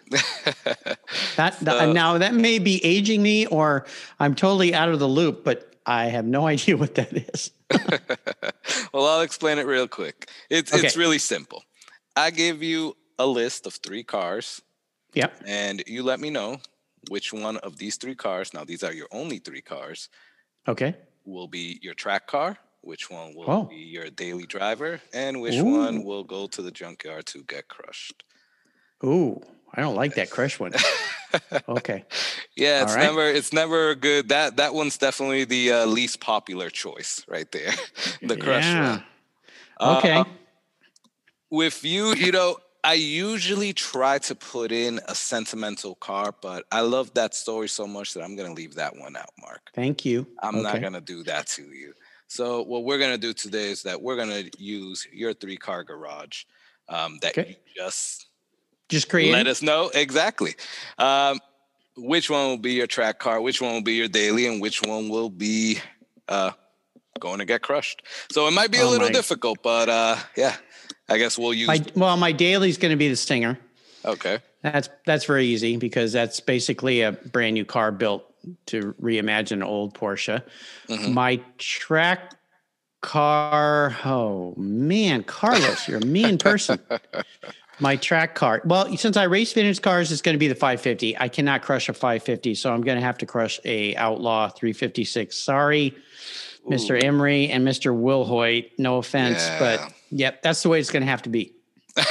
Now that may be aging me, or I'm totally out of the loop, but I have no idea what that is. Well, I'll explain it real quick. It's really simple. I give you a list of 3 cars. Yep. And you let me know which one of these 3 cars, now these are your only 3 cars, okay, will be your track car, which one will be your daily driver, and which one will go to the junkyard to get crushed. Ooh, I don't like that crush one. Okay. Yeah, it's never good. That one's definitely the least popular choice right there. The crush one. Okay. With you, I usually try to put in a sentimental car, but I love that story so much that I'm going to leave that one out, Mark. Thank you. I'm not going to do that to you. So what we're going to do today is that we're going to use your 3-car garage that you just create. Let us know exactly which one will be your track car, which one will be your daily, and which one will be going to get crushed. So it might be a little difficult, but I guess we'll use my daily is going to be the Stinger. Okay. That's very easy because that's basically a brand new car built to reimagine an old Porsche. Mm-hmm. My track car, oh man, Carlos, you're a mean person. My track car. Well, since I race vintage cars, it's going to be the 550. I cannot crush a 550, so I'm going to have to crush a Outlaw 356. Sorry, Ooh. Mr. Emery and Mr. Wilhoit. No offense, but yep, that's the way it's going to have to be.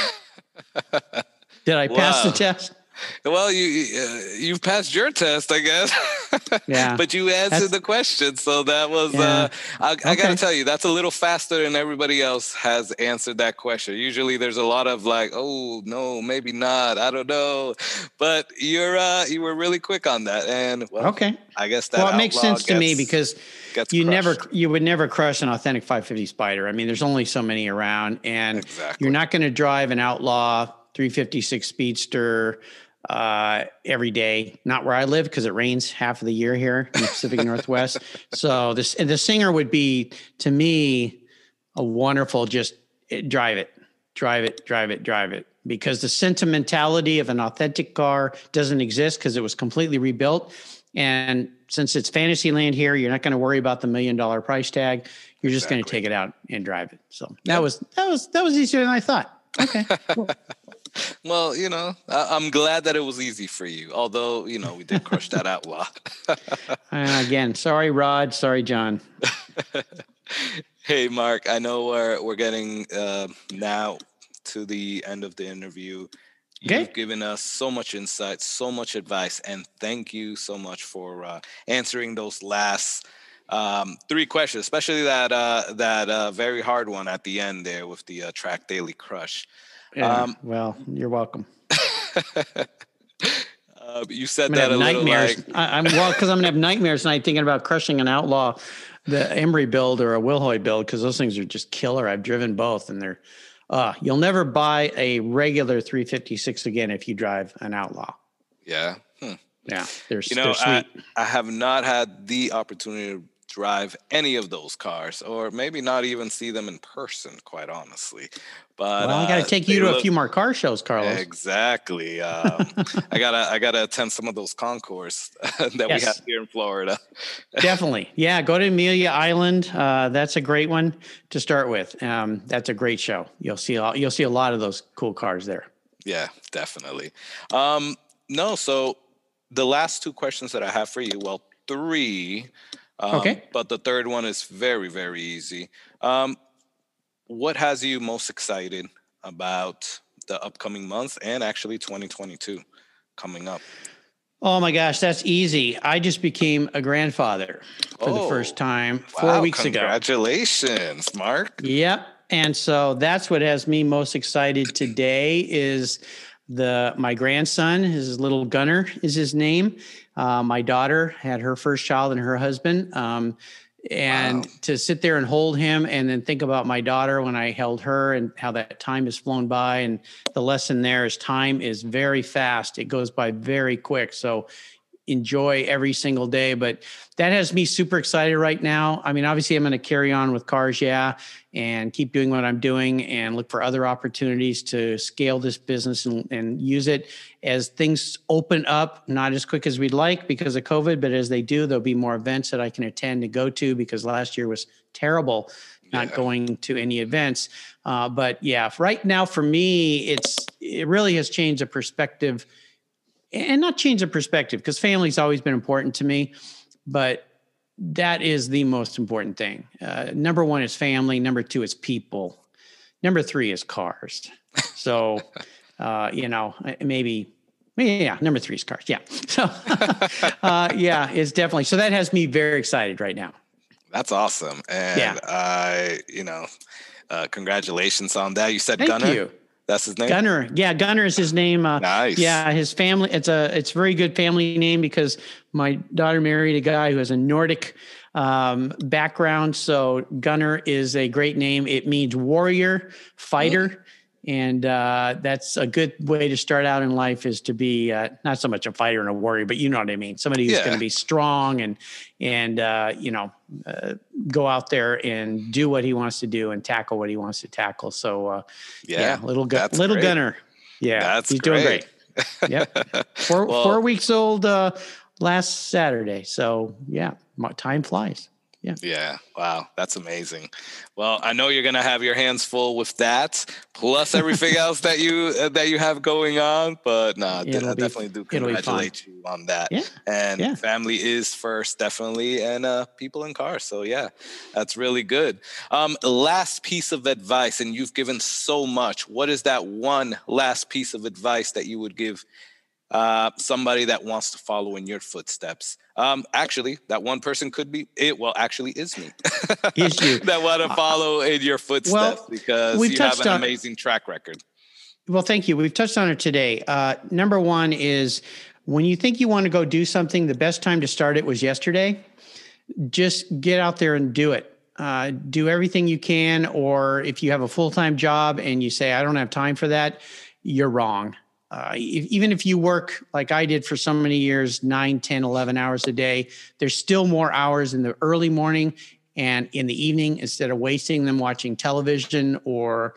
Did I pass the test? Well, you've passed your test, I guess. Yeah. But you answered the question, so that was. I got to tell you, that's a little faster than everybody else has answered that question. Usually, there's a lot of like, oh no, maybe not, I don't know. But you were really quick on that, and I guess that. Well, it makes sense to me because you would never crush an authentic 550 Spider. I mean, there's only so many around, and you're not going to drive an Outlaw 356 Speedster every day, not where I live because it rains half of the year here in the Pacific Northwest. So the Stinger would be, to me, a wonderful drive it because the sentimentality of an authentic car doesn't exist because it was completely rebuilt. And since it's Fantasyland here, you're not going to worry about the $1 million price tag. You're just going to take it out and drive it. So that was easier than I thought. Okay. Cool. Well, I'm glad that it was easy for you, although, we did crush that Outlaw. Again, sorry, Rod. Sorry, John. Hey, Mark, I know we're getting now to the end of the interview. You've given us so much insight, so much advice, and thank you so much for answering those last 3 questions, especially that very hard one at the end there with the Track Daily Crush. Yeah, well, you're welcome. You said that a little nightmares. Because I'm gonna have nightmares tonight thinking about crushing an Outlaw, the Emery build or a Wilhoit build, because those things are just killer. I've driven both, and they're. You'll never buy a regular 356 again if you drive an Outlaw. Yeah. Yeah, they're sweet. I have not had the opportunity drive any of those cars, or maybe not even see them in person, quite honestly. But Well, I got to take you they to a look few more car shows, Carlos. exactly. I gotta attend some of those concours that we have Yes. here in Florida. Definitely. Yeah. Go to Amelia Island. That's a great one to start with. That's a great show. You'll see a lot of those cool cars there. Yeah, definitely. No, so the last two questions that I have for you, well, three, Okay. but the third one is very, very easy. What has you most excited about the upcoming months and actually 2022 coming up? Oh my gosh, that's easy. I just became a grandfather for the first time 4 weeks ago. Congratulations, Mark. Yep. And so that's what has me most excited today is my grandson, his little Gunner is his name. My daughter had her first child and her husband. And Wow. to sit there and hold him and then think about my daughter when I held her and how that time has flown by. And the lesson there is time is very fast. It goes by very quick. So enjoy every single day. But that has me super excited right now. I mean, obviously, I'm going to carry on with cars, and keep doing what I'm doing and look for other opportunities to scale this business and use it as things open up, not as quick as we'd like because of COVID, but as they do, there'll be more events that I can attend and go to because last year was terrible not going to any events. But yeah, right now for me, it really has changed the perspective. And not change the perspective because family's always been important to me, but that is the most important thing. Number one is family. Number two is people. Number three is cars. So, maybe, yeah, number three is cars. Yeah. So, yeah, it's definitely. So that has me very excited right now. That's awesome. And congratulations on that. You said Thank Gunner? you. That's his name? Gunner. Yeah, Gunner is his name. Nice. Yeah, his family. It's a very good family name because my daughter married a guy who has a Nordic background. So Gunner is a great name. It means warrior, fighter. And that's a good way to start out in life is to be not so much a fighter and a warrior, but you know what I mean? Somebody who's going to be strong and go out there and do what he wants to do and tackle what he wants to tackle. So little Gunner. Yeah, he's doing great. Yep. 4 weeks old last Saturday. So yeah, time flies. Yeah. Yeah. Wow. That's amazing. Well, I know you're going to have your hands full with that, plus everything else that you have going on. But I definitely do congratulate you on that. Yeah. And family is first, definitely, and people in cars. So yeah, that's really good. Last piece of advice, and you've given so much. What is that one last piece of advice that you would give somebody that wants to follow in your footsteps? Actually, that one person could be it. Well, actually, is me. Is you that want to follow in your footsteps because you have an amazing track record. Well, thank you. We've touched on it today. Number one is when you think you want to go do something, the best time to start it was yesterday. Just get out there and do it. Do everything you can. Or if you have a full-time job and you say, I don't have time for that, you're wrong. Even if you work like I did for so many years, 9, 10, 11 hours a day, there's still more hours in the early morning and in the evening instead of wasting them watching television or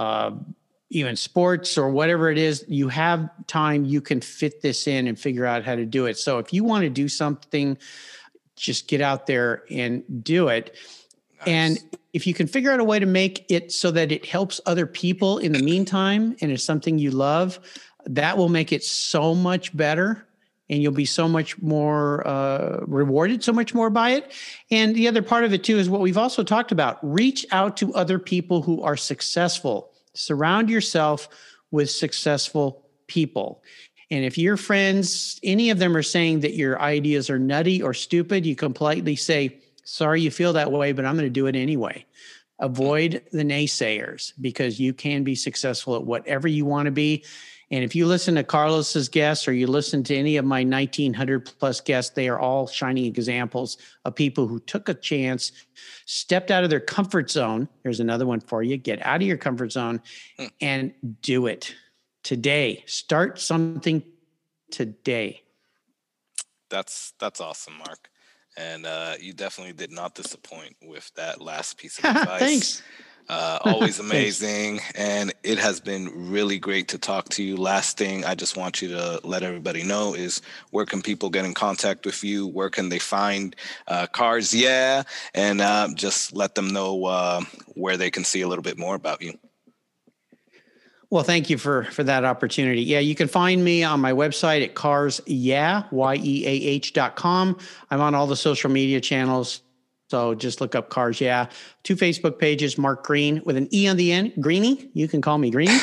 even sports or whatever it is. You have time, you can fit this in and figure out how to do it. So if you want to do something, just get out there and do it. Nice. And if you can figure out a way to make it so that it helps other people in the meantime and it's something you love, that will make it so much better and you'll be so much more rewarded, so much more by it. And the other part of it too is what we've also talked about. Reach out to other people who are successful. Surround yourself with successful people. And if your friends, any of them are saying that your ideas are nutty or stupid, you can politely say, sorry you feel that way, but I'm going to do it anyway. Avoid the naysayers because you can be successful at whatever you want to be. And if you listen to Carlos's guests or you listen to any of my 1,900 plus guests, they are all shining examples of people who took a chance, stepped out of their comfort zone. There's another one for you. Get out of your comfort zone and do it today. Start something today. That's awesome, Mark. And you definitely did not disappoint with that last piece of advice. Thanks. Always amazing. And it has been really great to talk to you. Last thing I just want you to let everybody know is, where can people get in contact with you? Where can they find Cars Yeah? And just let them know where they can see a little bit more about you. Well, thank you for that opportunity. Yeah, you can find me on my website at carsyeah, yeah.com. I'm on all the social media channels. So just look up Cars Yeah. 2 Facebook pages, Mark Green with an E on the end, Greenie. You can call me Greenie.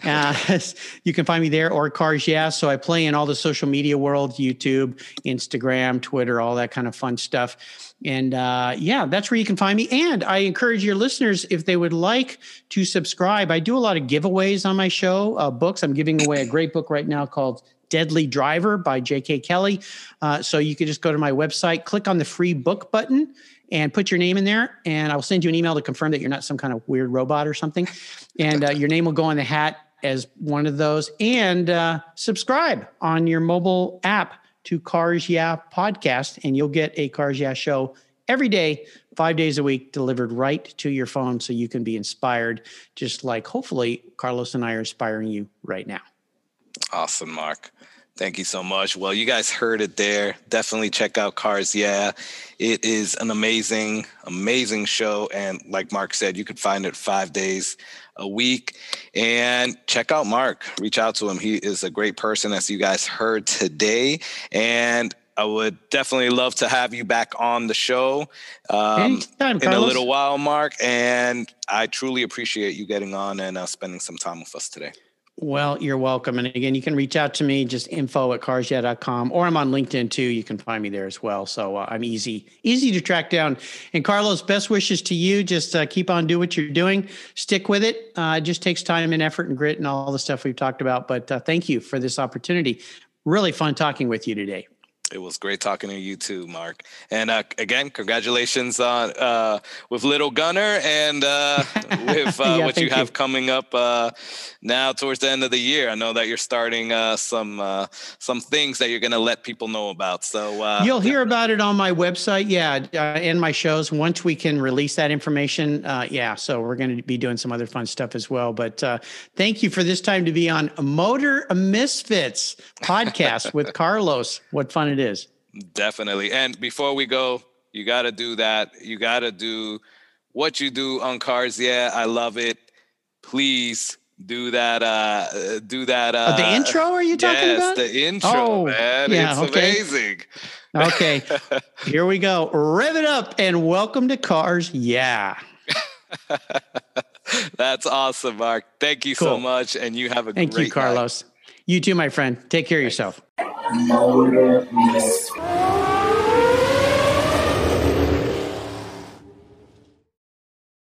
You can find me there, or Cars Yeah. So I play in all the social media world, YouTube, Instagram, Twitter, all that kind of fun stuff. And that's where you can find me. And I encourage your listeners, if they would like to subscribe, I do a lot of giveaways on my show, books. I'm giving away a great book right now called Deadly Driver by J.K. Kelly. So you can just go to my website, click on the free book button, and put your name in there, and I'll send you an email to confirm that you're not some kind of weird robot or something. And your name will go in the hat as one of those. And subscribe on your mobile app to Cars Yeah podcast, and you'll get a Cars Yeah show every day, 5 days a week, delivered right to your phone, so you can be inspired, just like hopefully Carlos and I are inspiring you right now. Awesome, Mark. Thank you so much. Well, you guys heard it there. Definitely check out Cars Yeah. It is an amazing, amazing show. And like Mark said, you can find it 5 days a week. And check out Mark. Reach out to him. He is a great person, as you guys heard today. And I would definitely love to have you back on the show Anytime, in a little while, Mark. And I truly appreciate you getting on and spending some time with us today. Well, you're welcome. And again, you can reach out to me, just info@carsyeah.com, or I'm on LinkedIn too. You can find me there as well. So I'm easy to track down. And Carlos, best wishes to you. Just keep on doing what you're doing. Stick with it. It just takes time and effort and grit and all the stuff we've talked about. But thank you for this opportunity. Really fun talking with you today. It was great talking to you too, Mark. And again, congratulations on with Little Gunner and with what you have coming up now towards the end of the year. I know that you're starting some things that you're going to let people know about. So you'll hear about it on my website, and my shows once we can release that information. So we're going to be doing some other fun stuff as well. But thank you for this time to be on Motor Misfits podcast with Carlos. What fun it is. Definitely. And before we go, you got to do that. You got to do what you do on Cars Yeah. I love it. Please do that. The intro, are you talking about? Yes, the intro, man. Yeah, it's amazing. Okay. Here we go. Rev it up and welcome to Cars Yeah. That's awesome, Mark. Thank you so much. And you have a great night. Thank you, Carlos. You too, my friend. Take care of yourself.